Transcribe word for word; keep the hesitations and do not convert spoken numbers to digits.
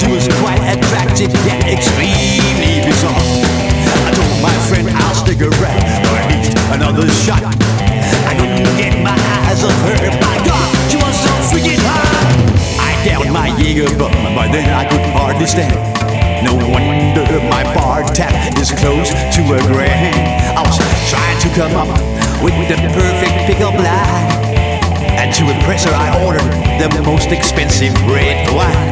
She was quite attractive, yet extremely bizarre. I told my friend I'll stick around for at least another shot. I couldn't get my eyes off her. My God, she was so freaking hot. I downed my Jaeger bomb, but then I could hardly stand. No wonder my bar tab is close to a grand. I was trying to come up with the perfect pickup line, and to impress her I ordered the most expensive red wine.